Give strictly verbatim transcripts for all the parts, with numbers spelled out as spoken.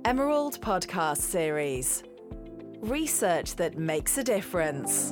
Emerald Podcast Series. Research that makes a difference.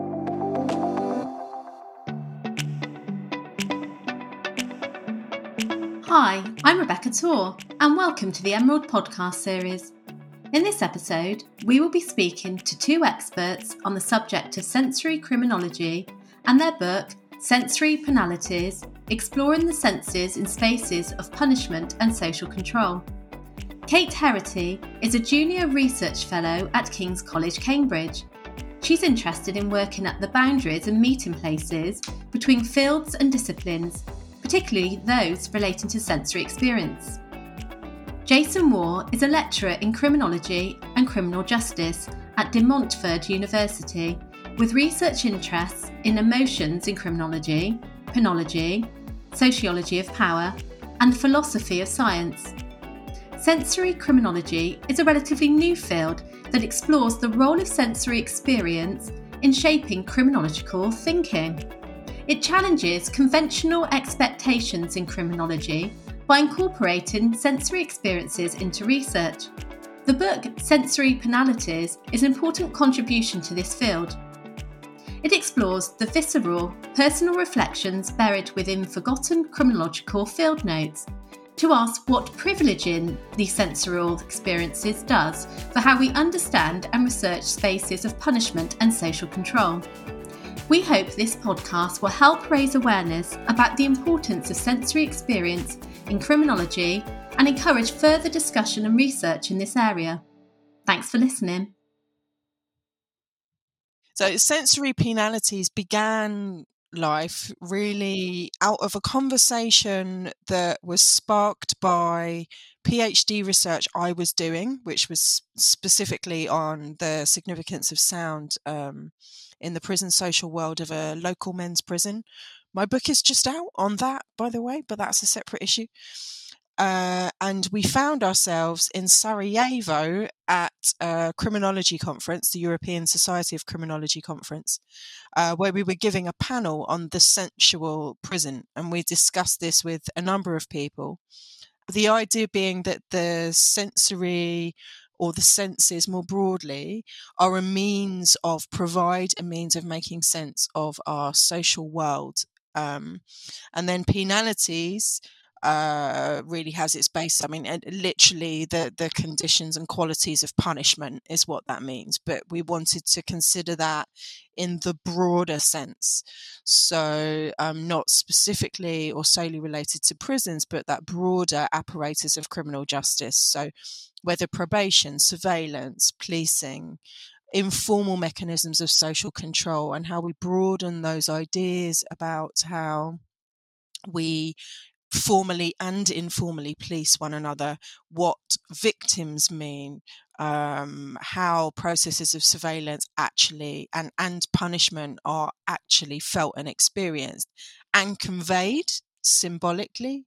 Hi, I'm Rebecca Torr, and welcome to the Emerald Podcast Series. In this episode, we will be speaking to two experts on the subject of sensory criminology and their book, Sensory Penalities, Exploring the Senses in Spaces of Punishment and Social Control. Kate Herity is a Junior Research Fellow at King's College, Cambridge. She's interested in working at the boundaries and meeting places between fields and disciplines, particularly those relating to sensory experience. Jason Waugh is a lecturer in criminology and criminal justice at De Montfort University, with research interests in emotions in criminology, penology, sociology of power, and the philosophy of science. Sensory criminology is a relatively new field that explores the role of sensory experience in shaping criminological thinking. It challenges conventional expectations in criminology by incorporating sensory experiences into research. The book Sensory Penalities is an important contribution to this field. It explores the visceral, personal reflections buried within forgotten criminological field notes to ask what privileging these sensorial experiences does for how we understand and research spaces of punishment and social control. We hope this podcast will help raise awareness about the importance of sensory experience in criminology and encourage further discussion and research in this area. Thanks for listening. So sensory penalities began life really out of a conversation that was sparked by PhD research I was doing, which was specifically on the significance of sound um, in the prison social world of a local men's prison. My book is just out on that, by the way, but that's a separate issue. Uh, and we found ourselves in Sarajevo at a criminology conference, the European Society of Criminology conference, uh, where we were giving a panel on the sensual prison. And we discussed this with a number of people. The idea being that the sensory or the senses more broadly are a means of provide a means of making sense of our social world. Um, and then penalities uh really has its base. I mean, literally the the conditions and qualities of punishment is what that means, but we wanted to consider that in the broader sense, so um not specifically or solely related to prisons, but that broader apparatus of criminal justice. So whether probation, surveillance, policing, informal mechanisms of social control, and how we broaden those ideas about how we formally and informally police one another, what victims mean, um, how processes of surveillance actually and, and punishment are actually felt and experienced and conveyed symbolically.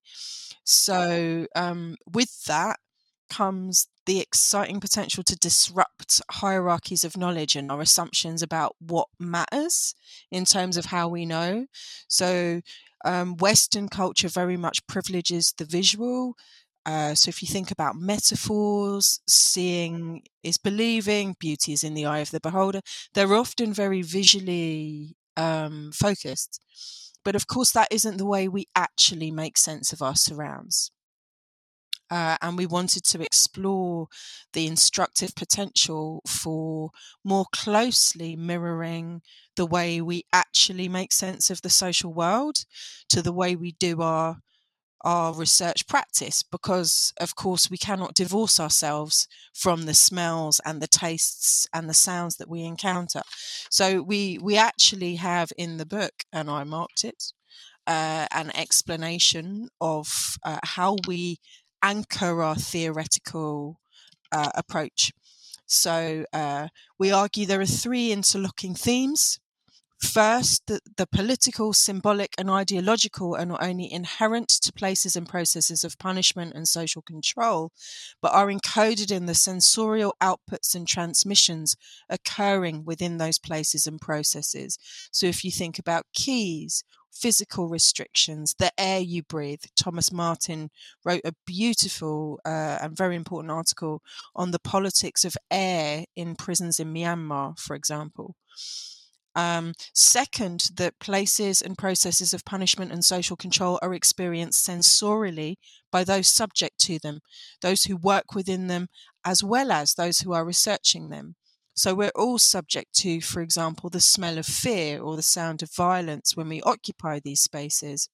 So um, with that comes the exciting potential to disrupt hierarchies of knowledge and our assumptions about what matters in terms of how we know. So um, Western culture very much privileges the visual. Uh, so if you think about metaphors, seeing is believing, beauty is in the eye of the beholder. They're often very visually um, focused. But of course, that isn't the way we actually make sense of our surrounds. Uh, and we wanted to explore the instructive potential for more closely mirroring the way we actually make sense of the social world to the way we do our our research practice, because of course we cannot divorce ourselves from the smells and the tastes and the sounds that we encounter. So we we actually have in the book, and I marked it, uh, an explanation of uh, how we anchor our theoretical uh, approach. So uh, we argue there are three interlocking themes. First, the, the political, symbolic, and ideological are not only inherent to places and processes of punishment and social control, but are encoded in the sensorial outputs and transmissions occurring within those places and processes. So if you think about keys, physical restrictions, the air you breathe. Thomas Martin wrote a beautiful uh, and very important article on the politics of air in prisons in Myanmar, for example. Um, second, that places and processes of punishment and social control are experienced sensorially by those subject to them, those who work within them, as well as those who are researching them. So we're all subject to, for example, the smell of fear or the sound of violence when we occupy these spaces.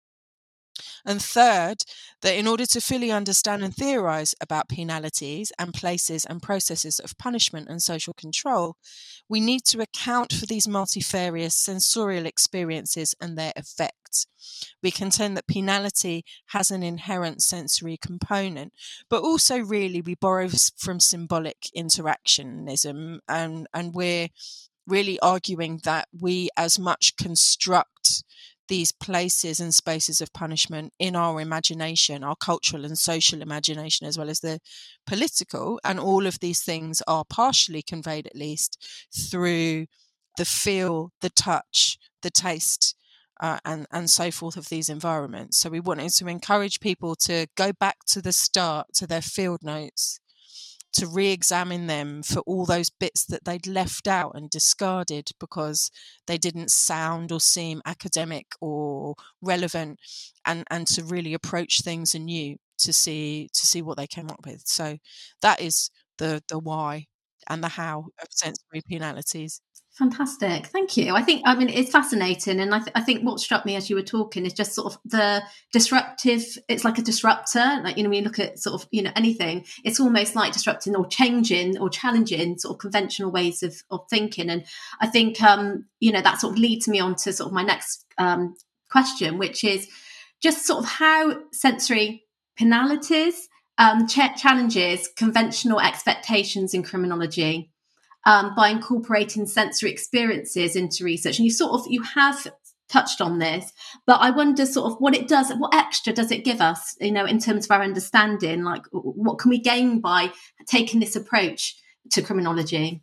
And third, that in order to fully understand and theorize about penalities and places and processes of punishment and social control, we need to account for these multifarious sensorial experiences and their effects. We contend that penality has an inherent sensory component, but also really we borrow from symbolic interactionism, and, and we're really arguing that we as much construct these places and spaces of punishment in our imagination, our cultural and social imagination, as well as the political. And all of these things are partially conveyed, at least, through the feel, the touch, the taste, uh, and, and so forth of these environments. So we wanted to encourage people to go back to the start, to their field notes, to re-examine them for all those bits that they'd left out and discarded because they didn't sound or seem academic or relevant, and, and to really approach things anew to see to see what they came up with. So that is the the why and the how of sensory penalities. Fantastic. Thank you. I think, I mean, it's fascinating. And I, th- I think what struck me as you were talking is just sort of the disruptive, it's like a disruptor. Like, you know, when you look at sort of, you know, anything, it's almost like disrupting or changing or challenging sort of conventional ways of, of thinking. And I think, um, you know, that sort of leads me on to sort of my next um, question, which is just sort of how sensory penalities um, ch- challenges conventional expectations in criminology. Um, by incorporating sensory experiences into research. And you sort of, you have touched on this, but I wonder sort of what it does, what extra does it give us, you know, in terms of our understanding, like what can we gain by taking this approach to criminology?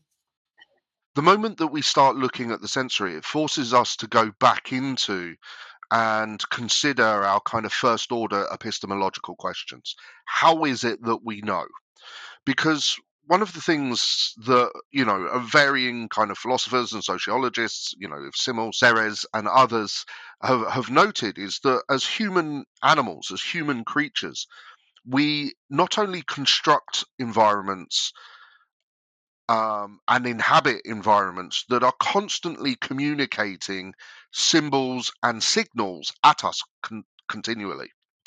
The moment that we start looking at the sensory, it forces us to go back into and consider our kind of first order epistemological questions. How is it that we know? Because one of the things that, you know, varying kind of philosophers and sociologists, you know, Simmel, Serres, and others have, have noted is that as human animals, as human creatures, we not only construct environments um, and inhabit environments that are constantly communicating symbols and signals at us con- continually.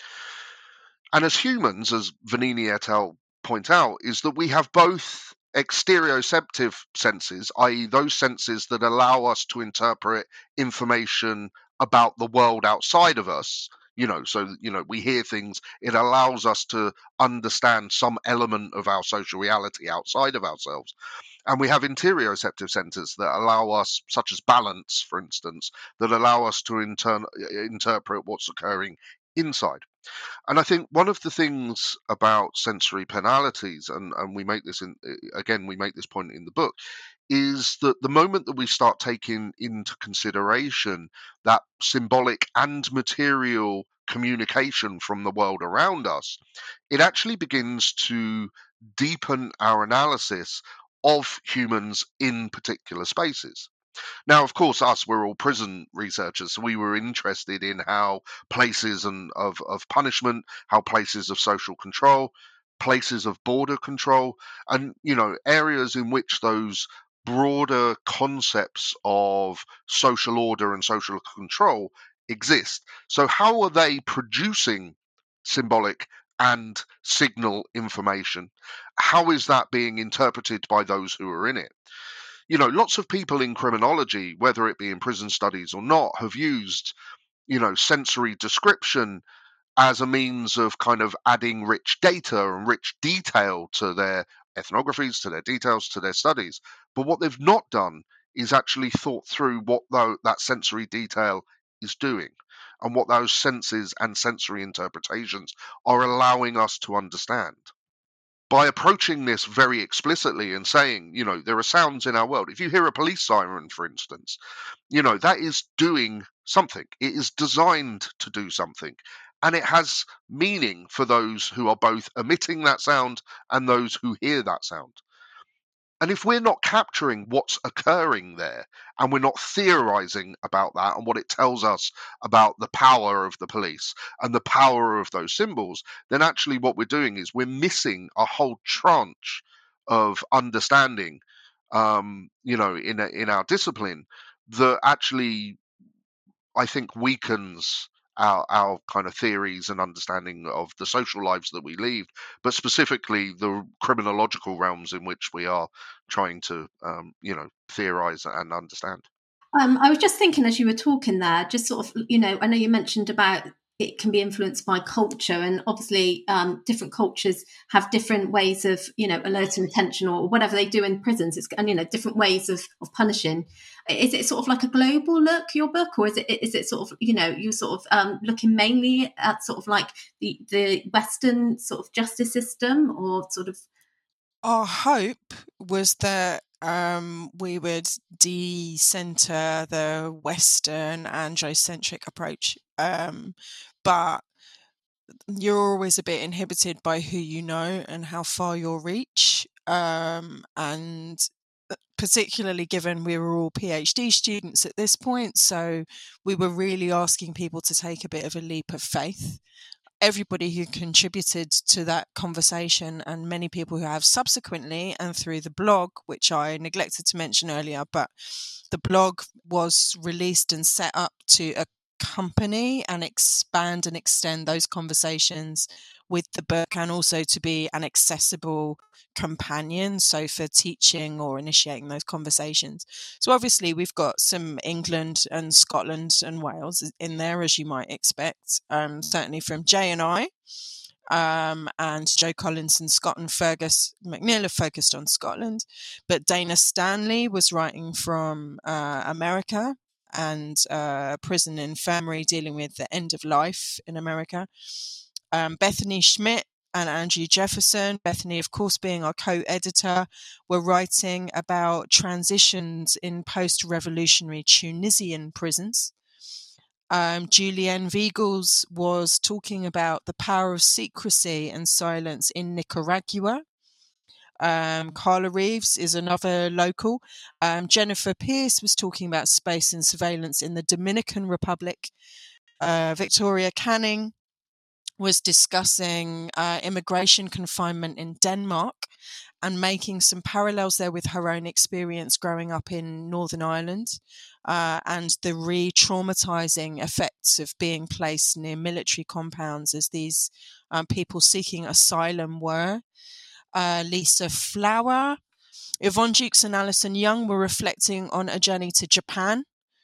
And as humans, as Vanini et al. Point out, is that we have both exteroceptive senses, that is those senses that allow us to interpret information about the world outside of us. You know, so, you know, we hear things, it allows us to understand some element of our social reality outside of ourselves. And we have interoceptive centers that allow us, such as balance, for instance, that allow us to inter- interpret what's occurring inside. And I think one of the things about sensory penalities, and, and we make this in again, we make this point in the book, is that the moment that we start taking into consideration that symbolic and material communication from the world around us, it actually begins to deepen our analysis of humans in particular spaces. Now, of course, us, we're all prison researchers, so we were interested in how places and of, of punishment, how places of social control, places of border control, and, you know, areas in which those broader concepts of social order and social control exist. So how are they producing symbolic and signal information? How is that being interpreted by those who are in it? You know, lots of people in criminology, whether it be in prison studies or not, have used, you know, sensory description as a means of kind of adding rich data and rich detail to their ethnographies, to their details, to their studies. But what they've not done is actually thought through what though that sensory detail is doing and what those senses and sensory interpretations are allowing us to understand. By approaching this very explicitly and saying, you know, there are sounds in our world. If you hear a police siren, for instance, you know, that is doing something. It is designed to do something. And it has meaning for those who are both emitting that sound and those who hear that sound. And if we're not capturing what's occurring there and we're not theorizing about that and what it tells us about the power of the police and the power of those symbols, then actually what we're doing is we're missing a whole tranche of understanding, um, you know, in a, in our discipline that actually, I think, weakens our our kind of theories and understanding of the social lives that we lead, but specifically the criminological realms in which we are trying to, um, you know, theorize and understand. Um, I was just thinking as you were talking there, just sort of, you know, I know you mentioned about it can be influenced by culture, and obviously um, different cultures have different ways of, you know, alerting attention or whatever they do in prisons. It's, and you know, different ways of, of punishing. Is it sort of like a global look, your book, or is it is it sort of, you know, you're sort of um, looking mainly at sort of like the the Western sort of justice system, or sort of? Our hope was that um, we would de-center the Western androcentric approach, um, but you're always a bit inhibited by who you know and how far you'll reach, um, and particularly given we were all PhD students at this point, so we were really asking people to take a bit of a leap of faith. Everybody who contributed to that conversation, and many people who have subsequently, and through the blog, which I neglected to mention earlier, but the blog was released and set up to accompany and expand and extend those conversations with the book, and also to be an accessible companion, so for teaching or initiating those conversations. So obviously we've got some England and Scotland and Wales in there, as you might expect, um, certainly from Jay and I, um, and Joe Collins and Scott and Fergus McNeill have focused on Scotland, but Dana Stanley was writing from uh, America and uh, prison infirmary dealing with the end of life in America. Um, Bethany Schmidt and Andrew Jefferson, Bethany, of course, being our co-editor, were writing about transitions in post-revolutionary Tunisian prisons. Um, Julienne Viegels was talking about the power of secrecy and silence in Nicaragua. Um, Carla Reeves is another local. Um, Jennifer Pierce was talking about space and surveillance in the Dominican Republic. Uh, Victoria Canning was discussing uh, immigration confinement in Denmark and making some parallels there with her own experience growing up in Northern Ireland, uh, and the re-traumatizing effects of being placed near military compounds as these um, people seeking asylum were. Uh, Lisa Flower, Yvonne Jukes and Alison Young were reflecting on a journey to Japan.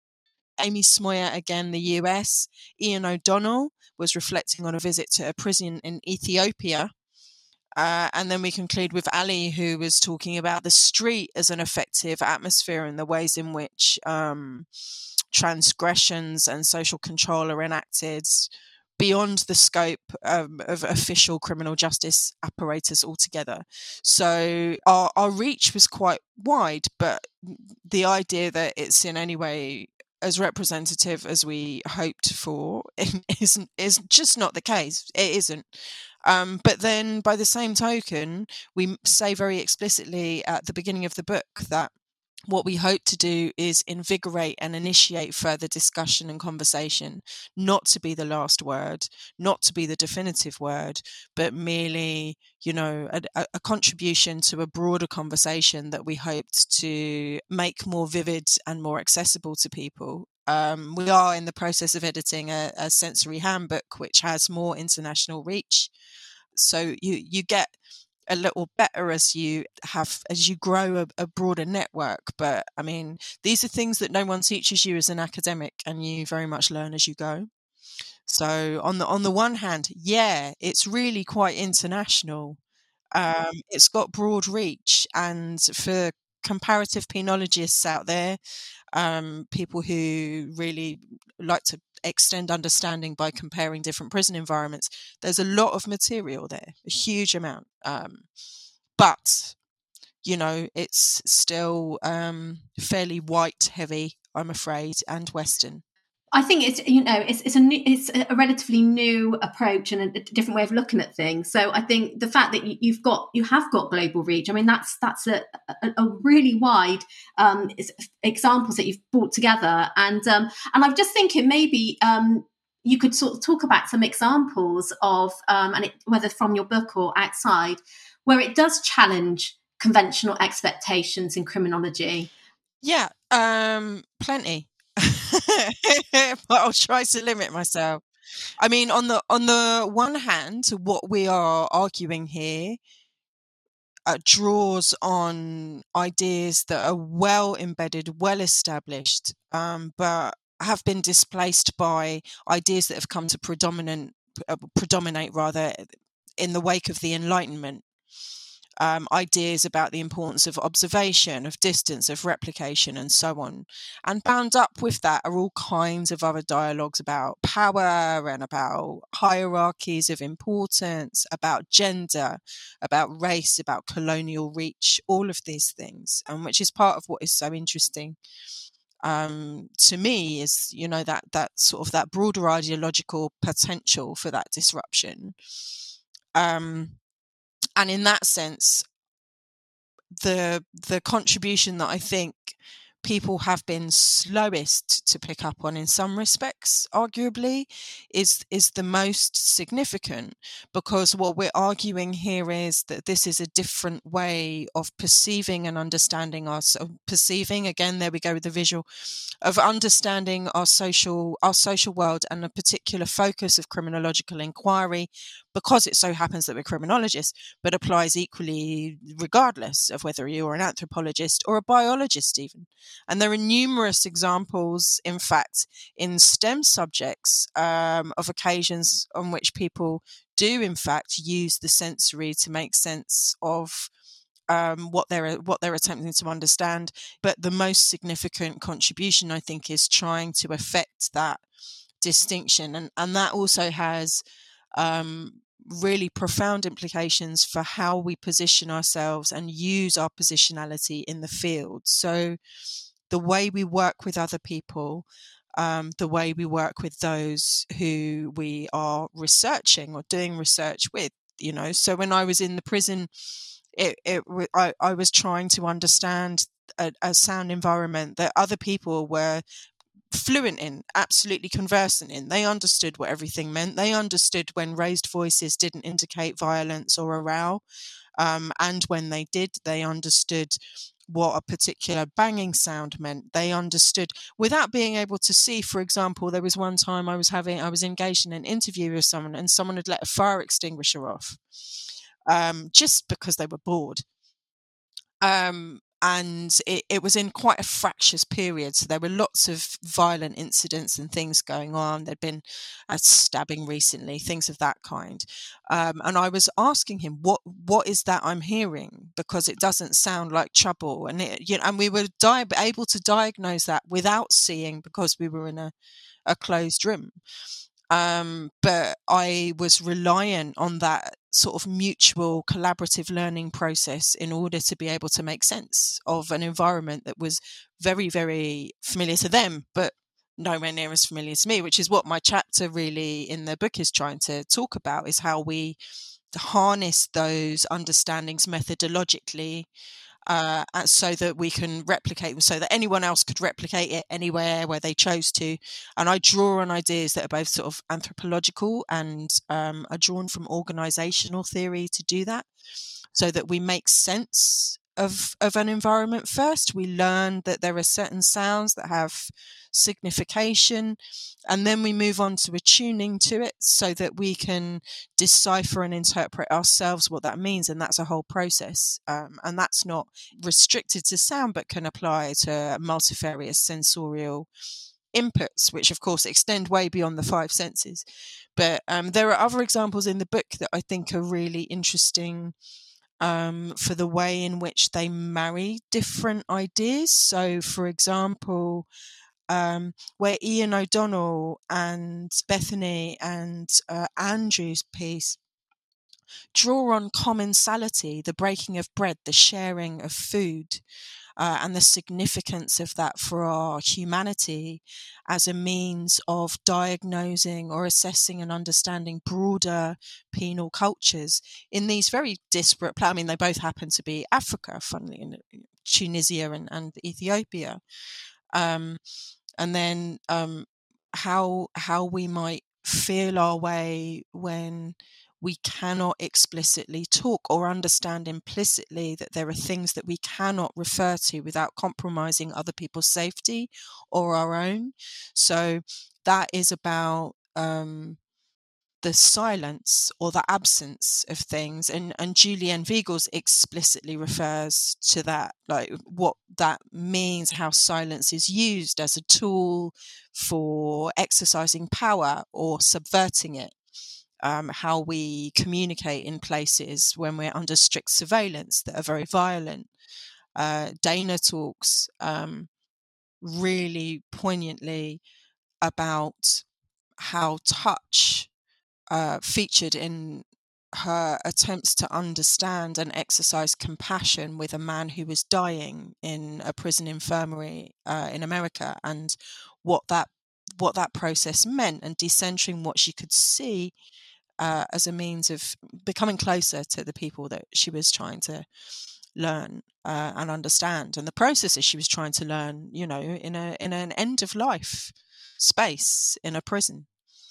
Amy Smoyer, again, the U S. Ian O'Donnell was reflecting on a visit to a prison in Ethiopia. Uh, and then we conclude with Ali, who was talking about the street as an effective atmosphere and the ways in which um, transgressions and social control are enacted beyond the scope um, of official criminal justice apparatus altogether. So our, our reach was quite wide, but the idea that it's in any way as representative as we hoped for isn't is just not the case. It isn't. Um, but then by the same token, we say very explicitly at the beginning of the book that what we hope to do is invigorate and initiate further discussion and conversation, not to be the last word, not to be the definitive word, but merely, you know, a, a contribution to a broader conversation that we hoped to make more vivid and more accessible to people. Um, we are in the process of editing a, a sensory handbook, which has more international reach. So you, you get a little better as you have as you grow a, a broader network. But I mean, these are things that no one teaches you as an academic, and you very much learn as you go. So on the on the one hand, yeah, it's really quite international. Um, it's got broad reach, and for comparative penologists out there, um, people who really like to extend understanding by comparing different prison environments. There's a lot of material there, a huge amount. Um, but, you know, it's still um, fairly white heavy, I'm afraid, and Western. I think it's, you know, it's it's a new, it's a relatively new approach and a, a different way of looking at things. So I think the fact that you, you've got you have got global reach, I mean, that's that's a, a, a really wide um, examples that you've brought together, and um, and I'm just thinking maybe um, you could sort of talk about some examples of um, and it, whether from your book or outside, where it does challenge conventional expectations in criminology. Yeah, um, plenty. But I'll try to limit myself. I mean, on the on the one hand, what we are arguing here uh, draws on ideas that are well embedded, well established, um, but have been displaced by ideas that have come to predominant uh, predominate rather in the wake of the Enlightenment. Um, ideas about the importance of observation, of distance, of replication, and so on. And bound up with that are all kinds of other dialogues about power and about hierarchies of importance, about gender, about race, about colonial reach, all of these things, and which is part of what is so interesting um, to me is, you know, that that sort of that broader ideological potential for that disruption. Um, And in that sense, the the contribution that I think people have been slowest to pick up on in some respects, arguably, is is the most significant, because what we're arguing here is that this is a different way of perceiving and understanding our so perceiving again there we go with the visual of understanding our social our social world, and a particular focus of criminological inquiry, because it so happens that we're criminologists, but applies equally regardless of whether you're an anthropologist or a biologist even. And there are numerous examples, in fact, in STEM subjects um, of occasions on which people do, in fact, use the sensory to make sense of um, what they're what they're attempting to understand. But the most significant contribution, I think, is trying to affect that distinction, and and that also has um, really profound implications for how we position ourselves and use our positionality in the field. So the way we work with other people, um, the way we work with those who we are researching or doing research with, you know. So when I was in the prison, it, it I, I was trying to understand a, a sound environment that other people were fluent in, absolutely conversant in. They understood what everything meant. They understood when raised voices didn't indicate violence or a row. Um, and when they did, they understood what a particular banging sound meant. They understood without being able to see. For example, there was one time I was having, I was engaged in an interview with someone, and someone had let a fire extinguisher off um, just because they were bored. Um, and it, it was in quite a fractious period. So there were lots of violent incidents and things going on. There'd been a stabbing recently, things of that kind. Um, and I was asking him, what what is that I'm hearing? Because it doesn't sound like trouble. And, it, you know, and we were di- able to diagnose that without seeing, because we were in a, a closed room. Um, but I was reliant on that sort of mutual collaborative learning process in order to be able to make sense of an environment that was very, very familiar to them, but nowhere near as familiar to me, which is what my chapter really in the book is trying to talk about, is how we harness those understandings methodologically Uh, so that we can replicate them, so that anyone else could replicate it anywhere where they chose to. And I draw on ideas that are both sort of anthropological and um, are drawn from organizational theory to do that, so that we make sense of, of an environment first. We learn that there are certain sounds that have signification, and then we move on to attuning to it so that we can decipher and interpret ourselves what that means. And that's a whole process. Um, and that's not restricted to sound, but can apply to multifarious sensorial inputs, which of course extend way beyond the five senses. But um, there are other examples in the book that I think are really interesting um, for the way in which they marry different ideas. So, for example, um, where Ian O'Donnell and Bethany and uh, Andrew's piece draw on commensality, the breaking of bread, the sharing of food, uh, and the significance of that for our humanity as a means of diagnosing or assessing and understanding broader penal cultures in these very disparate pla- I mean, they both happen to be Africa, funnily, in Tunisia and, and Ethiopia. Um, and then um, how how we might feel our way when we cannot explicitly talk or understand implicitly that there are things that we cannot refer to without compromising other people's safety or our own. So that is about um, the silence or the absence of things, and and Julianne Vigels explicitly refers to that, like what that means, how silence is used as a tool for exercising power or subverting it, um, how we communicate in places when we're under strict surveillance that are very violent. uh, Dana talks um, really poignantly about how touch uh, featured in her attempts to understand and exercise compassion with a man who was dying in a prison infirmary uh, in America, and what that what that process meant, and decentering what she could see uh, as a means of becoming closer to the people that she was trying to learn uh, and understand, and the processes she was trying to learn, you know, in a in an end of life space in a prison.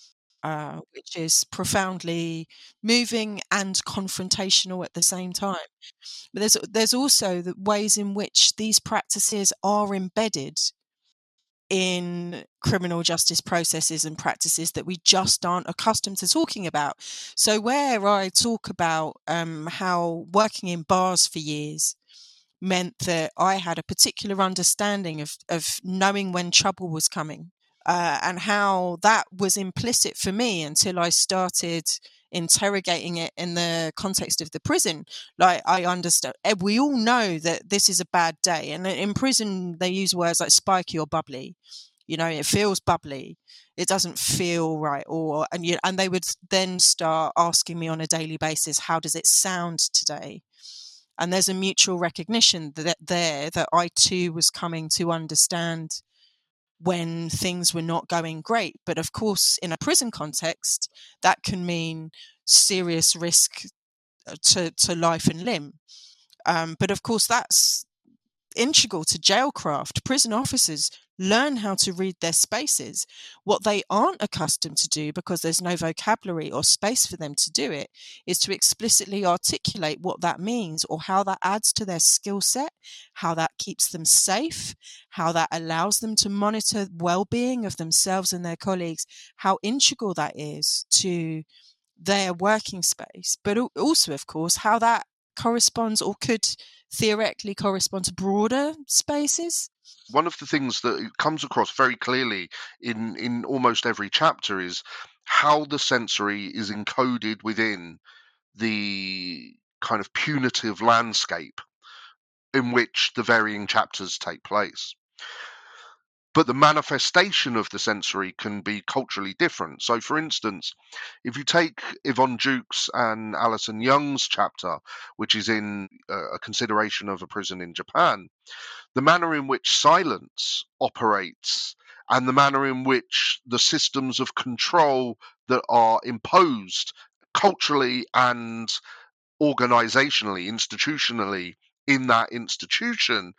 Uh, which is profoundly moving and confrontational at the same time. But there's there's also the ways in which these practices are embedded in criminal justice processes and practices that we just aren't accustomed to talking about. So where I talk about um, how working in bars for years meant that I had a particular understanding of, of knowing when trouble was coming. Uh, and how that was implicit for me until I started interrogating it in the context of the prison. Like, I understand, we all know that this is a bad day, and in prison they use words like spiky or bubbly. You know, it feels bubbly, it doesn't feel right, or and you and they would then start asking me on a daily basis, how does it sound today? And there's a mutual recognition that there that I too was coming to understand when things were not going great. But of course, in a prison context, that can mean serious risk to, to life and limb. Um, but of course, that's integral to jailcraft. Prison officers learn how to read their spaces. What they aren't accustomed to do, because there's no vocabulary or space for them to do it, is to explicitly articulate what that means or how that adds to their skill set, how that keeps them safe, how that allows them to monitor well-being of themselves and their colleagues, how integral that is to their working space. But also, of course, how that corresponds or could theoretically correspond to broader spaces. One of the things that comes across very clearly in, in almost every chapter is how the sensory is encoded within the kind of punitive landscape in which the varying chapters take place. But the manifestation of the sensory can be culturally different. So, for instance, if you take Yvonne Jukes and Alison Young's chapter, which is in uh, a consideration of a prison in Japan, the manner in which silence operates and the manner in which the systems of control that are imposed culturally and organizationally, institutionally in that institution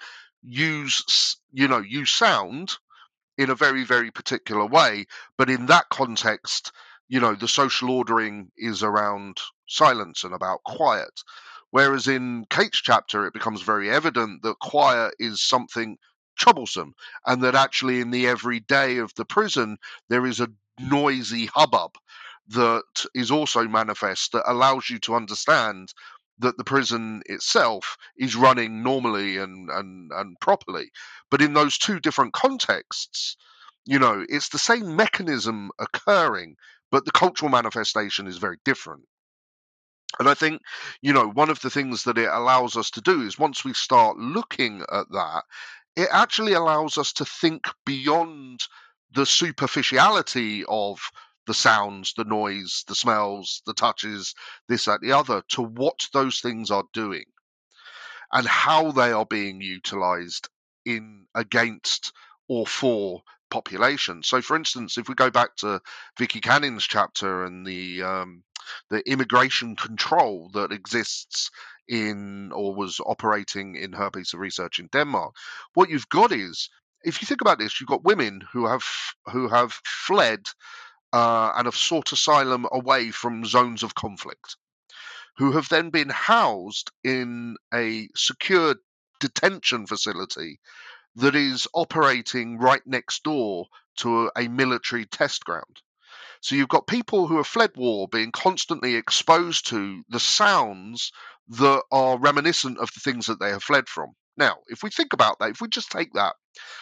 use, you know, use sound in a very, very particular way. But in that context, you know, the social ordering is around silence and about quiet. Whereas in Kate's chapter, it becomes very evident that quiet is something troublesome, and that actually in the everyday of the prison, there is a noisy hubbub that is also manifest that allows you to understand that the prison itself is running normally and, and, and properly. But in those two different contexts, you know, it's the same mechanism occurring, but the cultural manifestation is very different. And I think, you know, one of the things that it allows us to do is once we start looking at that, it actually allows us to think beyond the superficiality of the sounds, the noise, the smells, the touches, this, that, the other, to what those things are doing and how they are being utilized in against or for population. So, for instance, if we go back to Vicky Canning's chapter and the um, the immigration control that exists in or was operating in her piece of research in Denmark, what you've got is, if you think about this, you've got women who have who have fled uh, and have sought asylum away from zones of conflict, who have then been housed in a secure detention facility that is operating right next door to a military test ground. So you've got people who have fled war being constantly exposed to the sounds that are reminiscent of the things that they have fled from. Now, if we think about that, if we just take that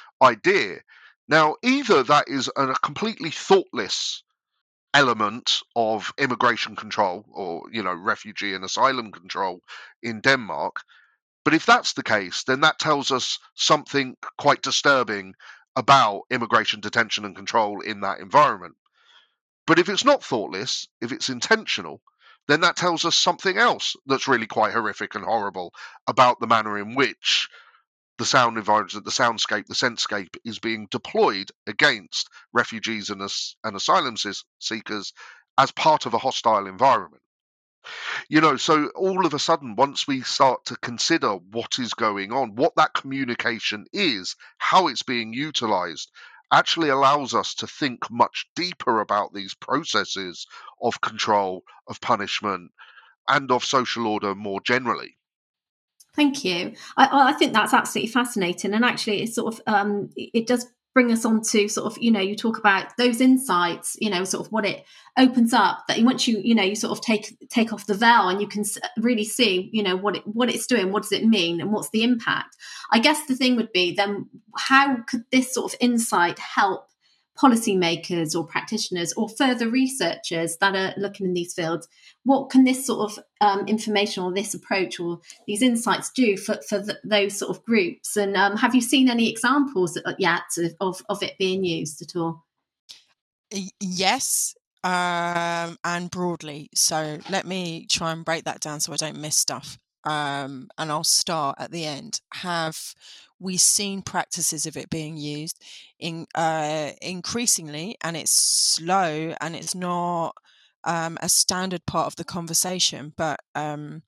idea, now either that is a completely thoughtless element of immigration control or, you know, refugee and asylum control in Denmark. But if that's the case, then that tells us something quite disturbing about immigration detention and control in that environment. But if it's not thoughtless, if it's intentional, then that tells us something else that's really quite horrific and horrible about the manner in which the sound environment, the soundscape, the scentscape is being deployed against refugees and, as, and asylum seekers as part of a hostile environment. You know, so all of a sudden, once we start to consider what is going on, what that communication is, how it's being utilized, actually allows us to think much deeper about these processes of control, of punishment, and of social order more generally. Thank you. I, I think that's absolutely fascinating, and actually, it's sort of um, it does bring us on to sort of, you know, you talk about those insights, you know, sort of what it opens up, that once you, you know, you sort of take take off the veil and you can really see, you know, what it, what it's doing, what does it mean, and what's the impact. I guess the thing would be then, how could this sort of insight help policymakers or practitioners or further researchers that are looking in these fields? What can this sort of um, information or this approach or these insights do for, for the, those sort of groups? And um, have you seen any examples yet of, of it being used at all? Yes, um, and broadly. So let me try and break that down so I don't miss stuff. Um, and I'll start at the end. Have we seen practices of it being used in uh, increasingly, and it's slow and it's not um, a standard part of the conversation, but um,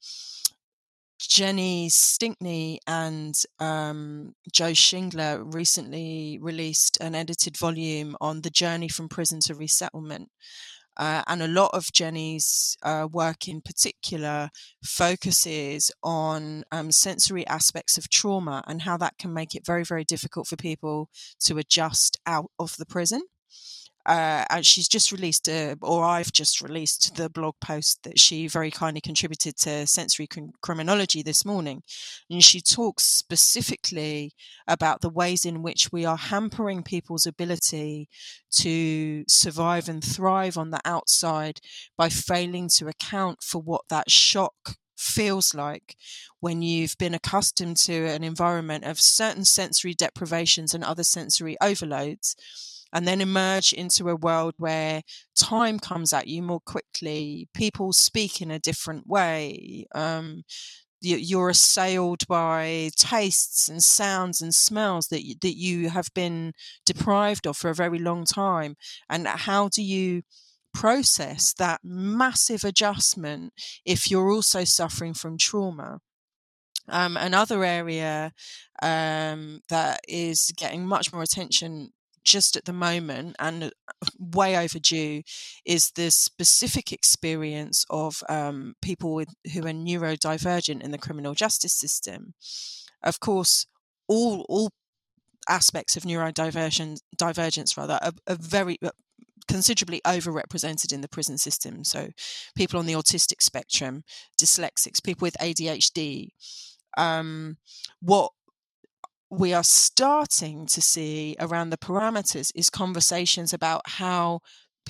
Jenny Stinkney and um, Joe Shingler recently released an edited volume on the journey from prison to resettlement. Uh, and a lot of Jenny's uh, work in particular focuses on um, sensory aspects of trauma and how that can make it very, very difficult for people to adjust out of the prison. Uh, and she's just released, a, or I've just released the blog post that she very kindly contributed to Sensory Criminology this morning. And she talks specifically about the ways in which we are hampering people's ability to survive and thrive on the outside by failing to account for what that shock feels like when you've been accustomed to an environment of certain sensory deprivations and other sensory overloads, and then emerge into a world where time comes at you more quickly, people speak in a different way, um, you, you're assailed by tastes and sounds and smells that you, that you have been deprived of for a very long time. And how do you process that massive adjustment if you're also suffering from trauma? Um, another area um, that is getting much more attention just at the moment and way overdue is the specific experience of um, people with, who are neurodivergent in the criminal justice system. Of course, all all aspects of neurodivergence divergence rather are, are very considerably overrepresented in the prison system. So people on the autistic spectrum, dyslexics, people with A D H D. Um, what we are starting to see around the parameters is conversations about how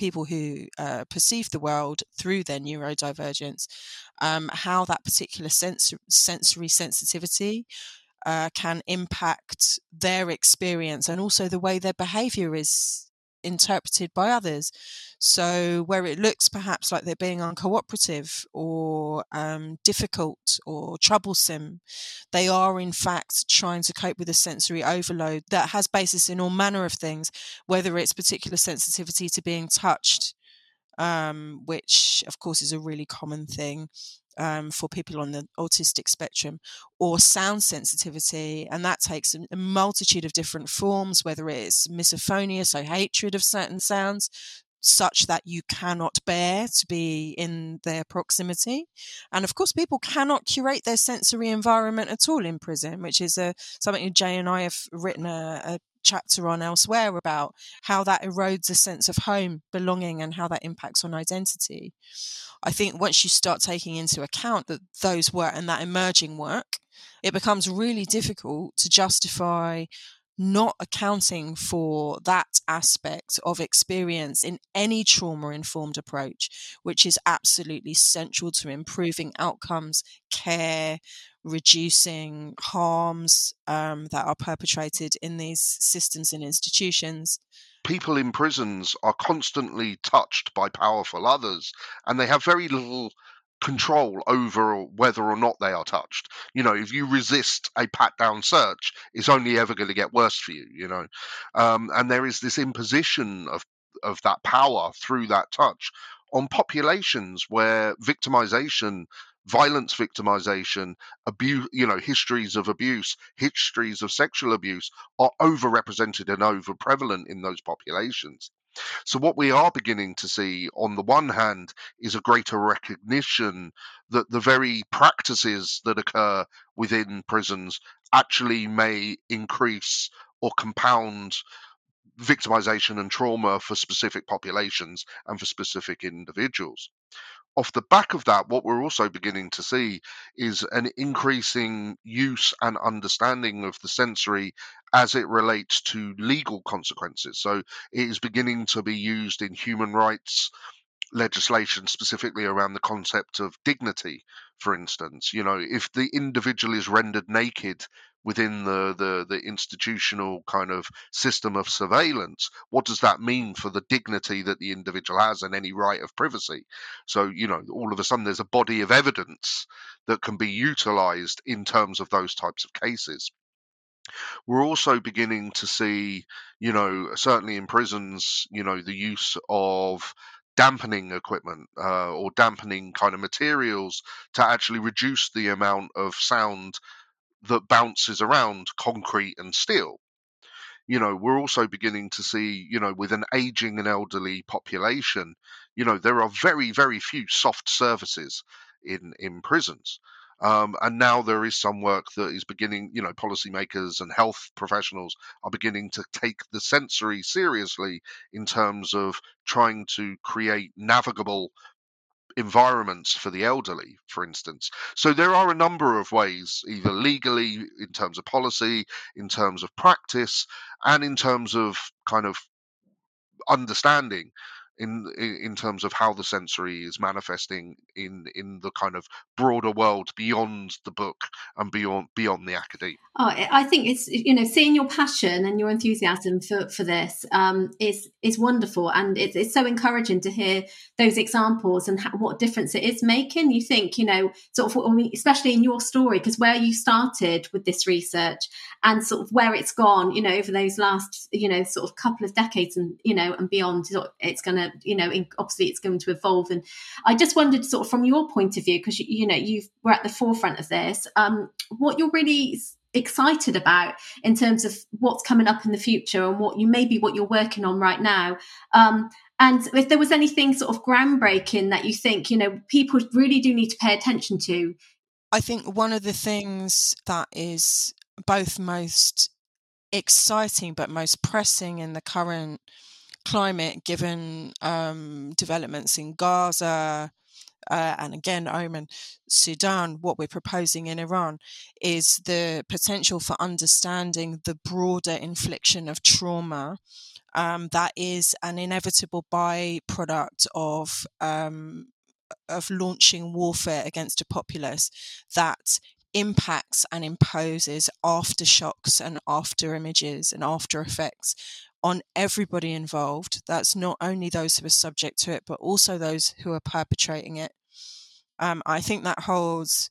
people who uh, perceive the world through their neurodivergence, um, how that particular sens- sensory sensitivity uh, can impact their experience and also the way their behaviour is interpreted by others. So where it looks perhaps like they're being uncooperative or um, difficult or troublesome, they are in fact trying to cope with a sensory overload that has basis in all manner of things, whether it's particular sensitivity to being touched, um, which of course is a really common thing um, for people on the autistic spectrum, or sound sensitivity, and that takes a multitude of different forms, whether it's misophonia, so hatred of certain sounds, such that you cannot bear to be in their proximity. And of course, people cannot curate their sensory environment at all in prison, which is a, something Jay and I have written a, a chapter on elsewhere about how that erodes a sense of home, belonging, and how that impacts on identity. I think once you start taking into account that those work and that emerging work, it becomes really difficult to justify not accounting for that aspect of experience in any trauma-informed approach, which is absolutely central to improving outcomes, care, reducing harms um, that are perpetrated in these systems and institutions. People in prisons are constantly touched by powerful others, and they have very little control over whether or not they are touched. You know, if you resist a pat down search, it's only ever going to get worse for you, you know. Um, and there is this imposition of, of that power through that touch on populations where victimization, violence victimization, abuse, you know, histories of abuse, histories of sexual abuse are overrepresented and over prevalent in those populations. So what we are beginning to see on the one hand is a greater recognition that the very practices that occur within prisons actually may increase or compound victimization and trauma for specific populations and for specific individuals. Off the back of that, what we're also beginning to see is an increasing use and understanding of the sensory as it relates to legal consequences. So it is beginning to be used in human rights legislation, specifically around the concept of dignity, for instance. You know, if the individual is rendered naked within the, the, the institutional kind of system of surveillance, what does that mean for the dignity that the individual has and any right of privacy? So, you know, all of a sudden there's a body of evidence that can be utilized in terms of those types of cases. We're also beginning to see, you know, certainly in prisons, you know, the use of dampening equipment uh, or dampening kind of materials to actually reduce the amount of sound that bounces around concrete and steel. You know, we're also beginning to see, you know, with an aging and elderly population, you know, there are very, very few soft services in in prisons. Um, and now there is some work that is beginning, you know, policymakers and health professionals are beginning to take the sensory seriously in terms of trying to create navigable environments for the elderly, for instance. So there are a number of ways, either legally, in terms of policy, in terms of practice, and in terms of kind of understanding in in in terms of how the sensory is manifesting in in the kind of broader world beyond the book and beyond beyond the academia. Oh, I think it's, you know, seeing your passion and your enthusiasm for, for this um, is is wonderful, and it's, it's so encouraging to hear those examples and how, what difference it is making. You think, you know, sort of, especially in your story, because where you started with this research and sort of where it's gone, you know, over those last, you know, sort of couple of decades and, you know, and beyond, it's going to, you know, obviously it's going to evolve. And I just wondered, sort of from your point of view, because, you, you know, you were at the forefront of this, um, what you're really excited about in terms of what's coming up in the future and what you maybe what you're working on right now, um, and if there was anything sort of groundbreaking that you think, you know, people really do need to pay attention to. I think one of the things that is both most exciting but most pressing in the current climate, given um, developments in Gaza, uh, and again, Oman, Sudan, what we're proposing in Iran is the potential for understanding the broader infliction of trauma um, that is an inevitable byproduct of um, of launching warfare against a populace that impacts and imposes aftershocks and after images and after effects on everybody involved. That's not only those who are subject to it, but also those who are perpetrating it. Um, I think that holds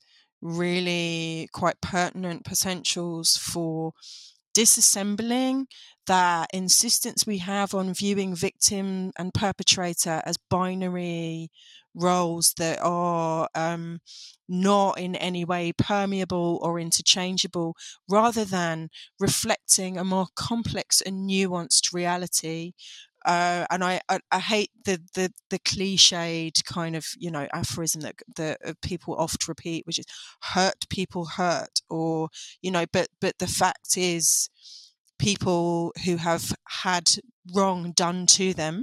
really quite pertinent potentials for disassembling that insistence we have on viewing victim and perpetrator as binary roles that are um, not in any way permeable or interchangeable, rather than reflecting a more complex and nuanced reality. Uh, and I, I, I hate the, the, the cliched kind of, you know, aphorism that, that people oft repeat, which is hurt people hurt, or, you know, but, but the fact is people who have had wrong done to them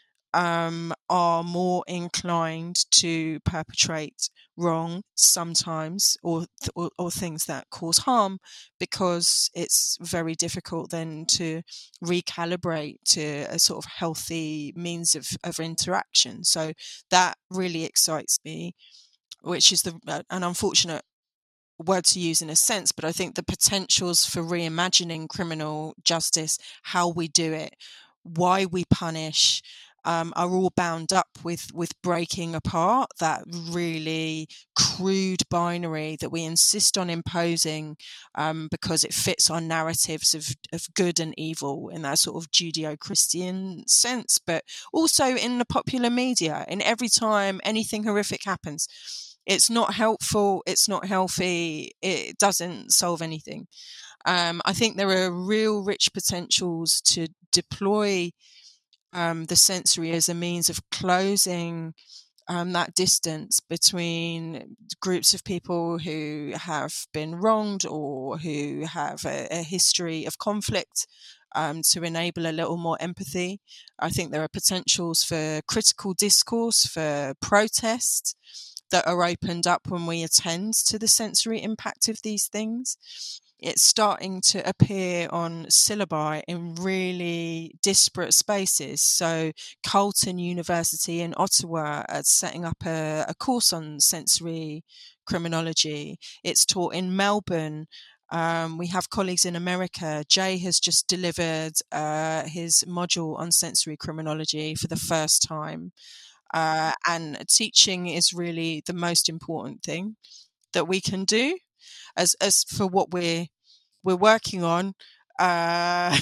um, are more inclined to perpetrate wrong sometimes, or, or or things that cause harm, because it's very difficult then to recalibrate to a sort of healthy means of, of interaction. So that really excites me, which is the uh, an unfortunate word to use in a sense, but I think the potentials for reimagining criminal justice, how we do it, why we punish, um, are all bound up with with breaking apart that really crude binary that we insist on imposing um, because it fits our narratives of, of good and evil in that sort of Judeo-Christian sense, but also in the popular media. And every time anything horrific happens, it's not helpful, it's not healthy, it doesn't solve anything. Um, I think there are real rich potentials to deploy um, the sensory as a means of closing um, that distance between groups of people who have been wronged or who have a, a history of conflict, um, to enable a little more empathy. I think there are potentials for critical discourse, for protest, that are opened up when we attend to the sensory impact of these things. It's starting to appear on syllabi in really disparate spaces. So Colton University in Ottawa are setting up a, a course on sensory criminology. It's taught in Melbourne. Um, we have colleagues in America. Jay has just delivered uh, his module on sensory criminology for the first time. Uh, and teaching is really the most important thing that we can do. As as for what we're we're working on, uh,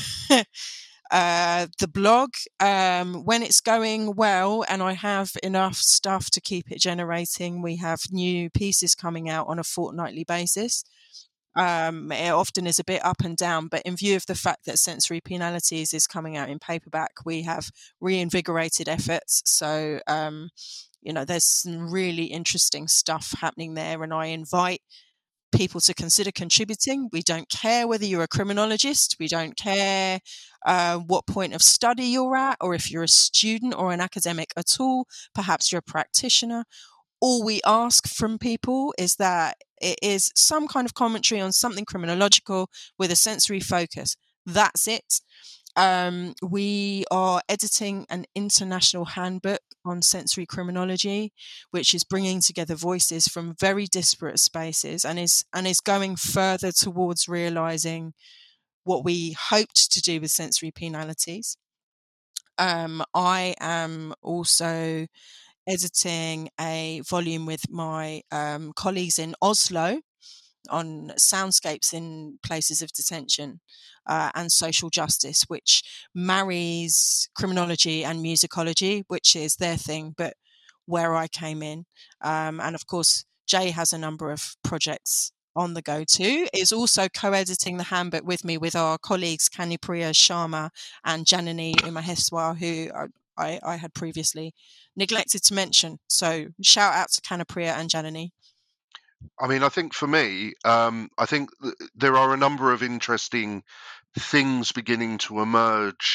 uh, the blog, um, when it's going well and I have enough stuff to keep it generating, we have new pieces coming out on a fortnightly basis. Um, it often is a bit up and down, but in view of the fact that Sensory Penalities is coming out in paperback, we have reinvigorated efforts. So, um, you know, there's some really interesting stuff happening there, and I invite people to consider contributing. We don't care whether you're a criminologist, we don't care uh, what point of study you're at, or if you're a student or an academic at all, perhaps you're a practitioner. All we ask from people is that it is some kind of commentary on something criminological with a sensory focus. That's it. Um, we are editing an international handbook on sensory criminology, which is bringing together voices from very disparate spaces and is and is going further towards realizing what we hoped to do with sensory penalities. Um, I am also editing a volume with my um, colleagues in Oslo on soundscapes in places of detention uh, and social justice, which marries criminology and musicology, which is their thing, but where I came in. Um, and of course, Jay has a number of projects on the go too, is also co-editing the handbook with me with our colleagues Kanupriya Sharma and Janani Umaheswar, who I, I, I had previously neglected to mention. So shout out to Kanupriya and Janani. I mean, I think for me, um, I think th- there are a number of interesting things beginning to emerge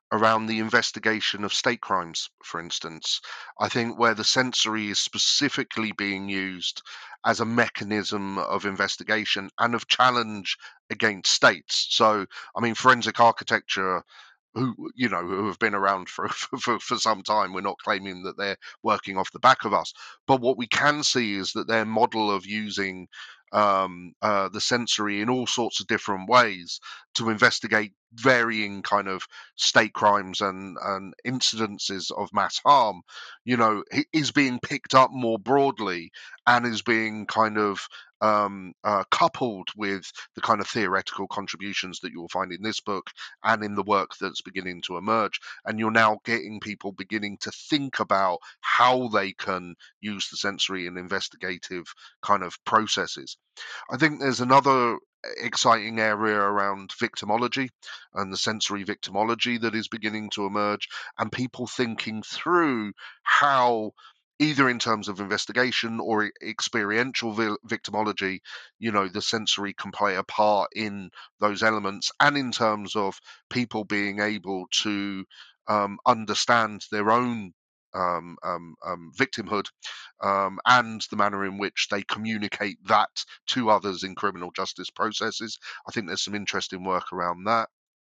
around the investigation of state crimes, for instance. I think where the sensory is specifically being used as a mechanism of investigation and of challenge against states. So, I mean, forensic architecture, who you know who have been around for, for for some time. We're not claiming that they're working off the back of us, but what we can see is that their model of using um, uh, the sensory in all sorts of different ways to investigate varying kind of state crimes and and incidences of mass harm, you know, i- is being picked up more broadly and is being kind of um, uh, coupled with the kind of theoretical contributions that you'll find in this book and in the work that's beginning to emerge. And you're now getting people beginning to think about how they can use the sensory in investigative kind of processes. I think there's another exciting area around victimology and the sensory victimology that is beginning to emerge, and people thinking through how, either in terms of investigation or e- experiential vi- victimology, you know, the sensory can play a part in those elements, and in terms of people being able to um, understand their own um, um, um, victimhood um, and the manner in which they communicate that to others in criminal justice processes. I think there's some interesting work around that.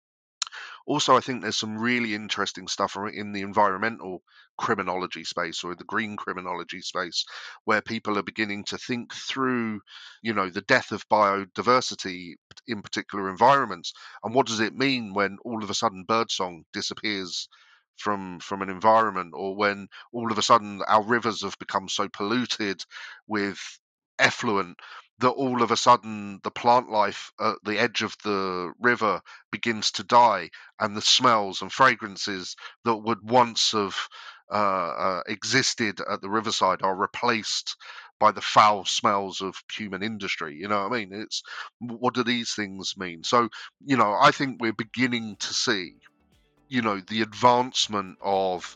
Also, I think there's some really interesting stuff ar- in the environmental criminology space or the green criminology space, where people are beginning to think through, you know, the death of biodiversity in particular environments, and what does it mean when all of a sudden birdsong disappears from from an environment, or when all of a sudden our rivers have become so polluted with effluent that all of a sudden the plant life at the edge of the river begins to die, and the smells and fragrances that would once have uh, uh, existed at the riverside are replaced by the foul smells of human industry. You know what I mean? It's, what do these things mean? So, you know, I think we're beginning to see, you know, the advancement of,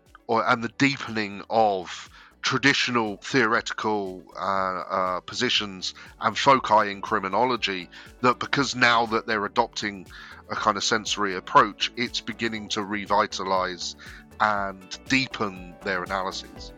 or and the deepening of traditional theoretical uh, uh, positions and foci in criminology, that because now that they're adopting a kind of sensory approach, it's beginning to revitalize and deepen their analyses.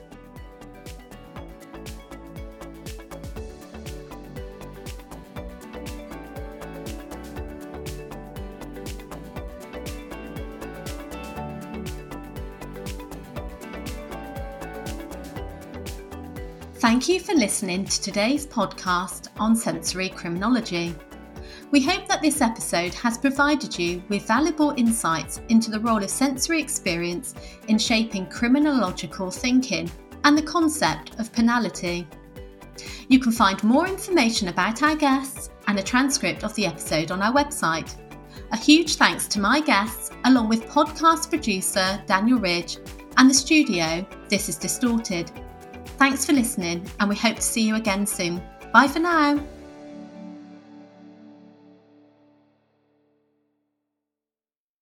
Thank you for listening to today's podcast on sensory criminology. We hope that this episode has provided you with valuable insights into the role of sensory experience in shaping criminological thinking and the concept of penality. You can find more information about our guests and a transcript of the episode on our website. A huge thanks to my guests, along with podcast producer Daniel Ridge and the studio This Is Distorted. Thanks for listening, and we hope to see you again soon. Bye for now.